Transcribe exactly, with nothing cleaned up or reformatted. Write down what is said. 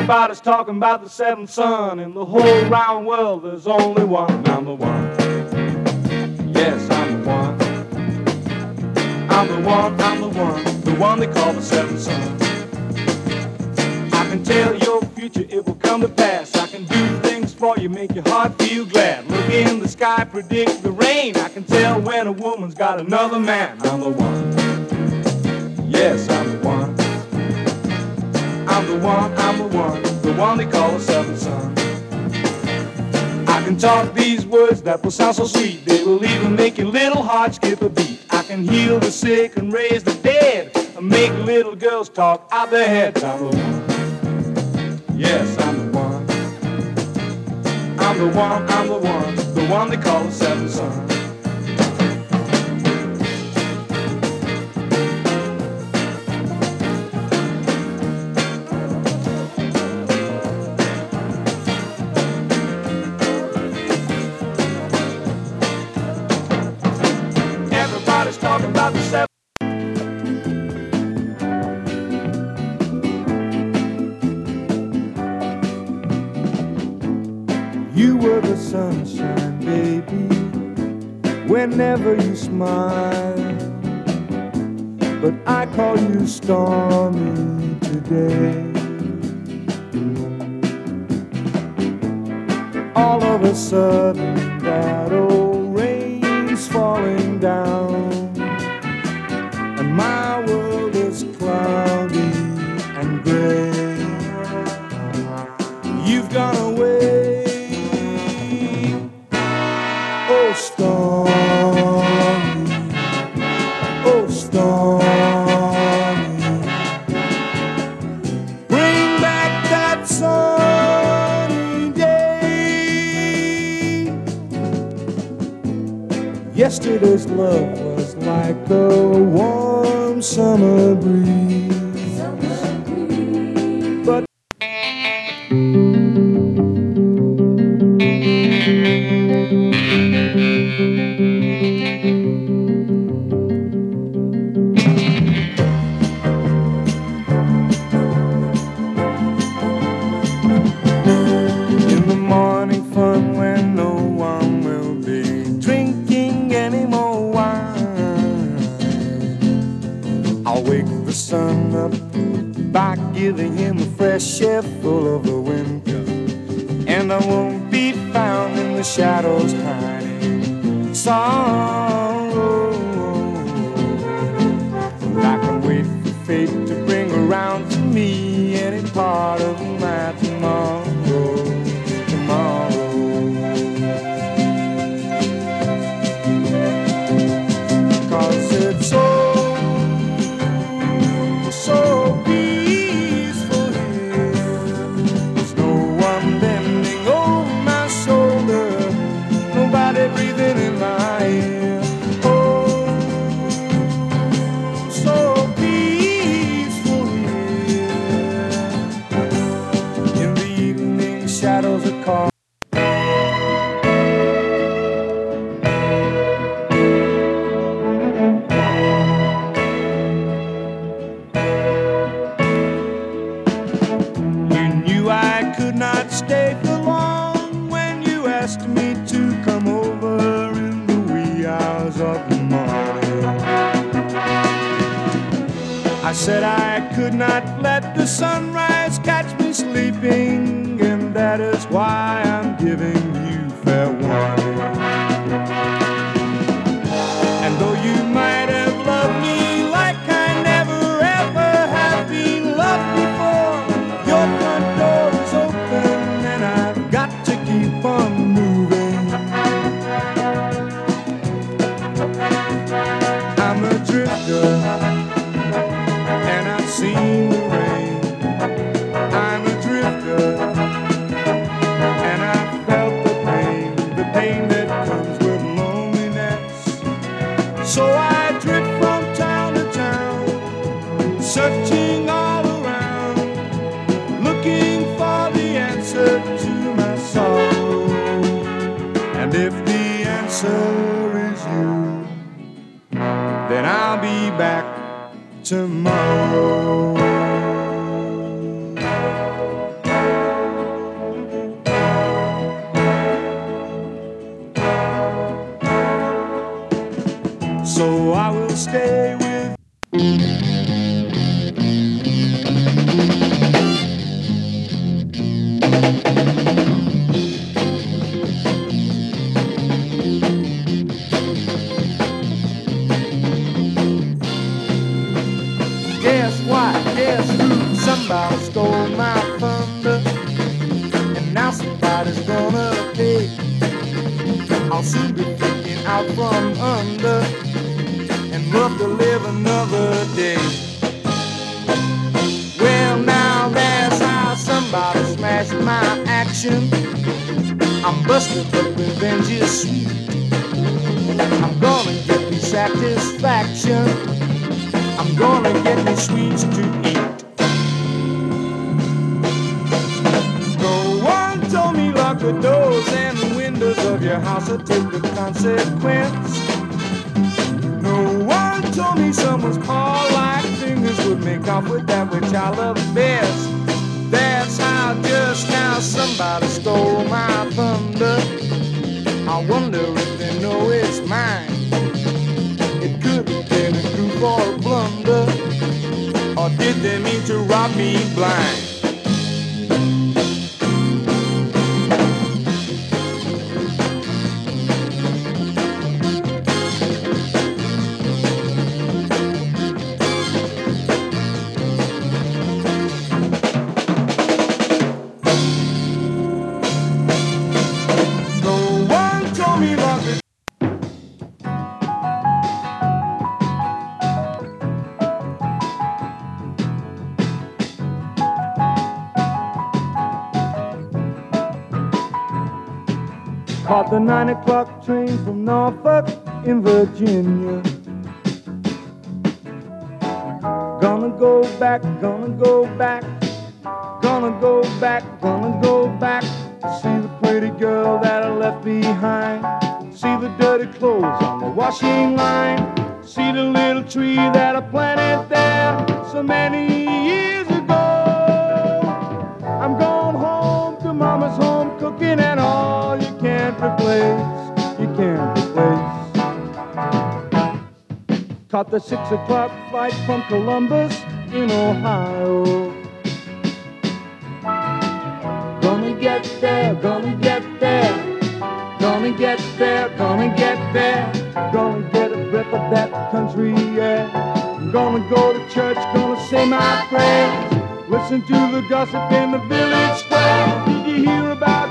Everybody's talking about the seventh son. In the whole round world there's only one. I'm the one. Yes, I'm the one. I'm the one, I'm the one. The one they call the seventh son. I can tell your future, it will come to pass. I can do things for you, make your heart feel glad. Look in the sky, predict the rain. I can tell when a woman's got another man. I'm the one. Yes, I'm the one. I'm the one, I'm the one. The one they call the seventh son. I can talk these words that will sound so sweet. They will even make your little heart skip a beat. I can heal the sick and raise the dead, and make little girls talk out their heads. I'm the one. Yes, I'm the one. I'm the one, I'm the one. The one they call the seventh son. Everybody's talking about the seventh. You were the sunshine, baby, whenever you smile. But I call you stormy today. All of a sudden that old rain's falling down, and my world is cloudy and gray. You've gone away. Oh, stormy, oh, stormy, bring back that sunny day. Yesterday's love was like a warm summer breeze, but by giving him a fresh share full of the winter, and I won't be found in the shadows hiding sorrow. And I can wait for fate to bring around to me any part of my tomorrow, tomorrow. Cause it's so, so peaceful here. There's no one bending over my shoulder, nobody breathing in my ear. Oh, so peaceful here. In the evening shadows are caught. Not stay for long when you asked me to come over in the wee hours of the morning. I said I could not let the sunrise catch me sleeping, and that is why I'm giving you fair warning. And though you might have loved me like I never ever have been loved before, your front door is open and I've got to keep on moving. I'm a drifter and I've seen the rain. I'm a drifter and I've felt the pain, the pain that comes with loneliness. So I drift from town to town, searching all around, looking for the answer to my sorrow. And if the answer is you, then I'll be back tomorrow. so I will stay with Guess what? Guess who? Somebody stole my thunder, and now somebody's gonna pay. I'll soon be freaking out from under and love to live another day. Well, now that's how somebody smashed my action. I'm busted, but revenge is sweet. I'm gonna get me satisfaction. I'm gonna get me sweets to eat. No one told me lock the doors and the windows of your house or take the consequence. No one told me someone's paw-like fingers would make off with that which I love best. That's how, just how somebody stole my thunder. I wonder if they know it's mine. It could have been a goof or a blunder, or did they mean to rob me blind? Caught the nine o'clock train from Norfolk in Virginia. Gonna go back, gonna go back, gonna go back, gonna go back to see the pretty girl that I left behind. See the dirty clothes on the washing line. See the little tree that I planted there so many years ago. I'm going home to mama's home cooking, and all you can't replace, you can't replace. Caught the six o'clock flight from Columbus in Ohio. Gonna get there, gonna get there, gonna get there, gonna get there, gonna get a breath of that country air. Gonna go to church, gonna say my prayers, listen to the gossip in the village square. Did you hear about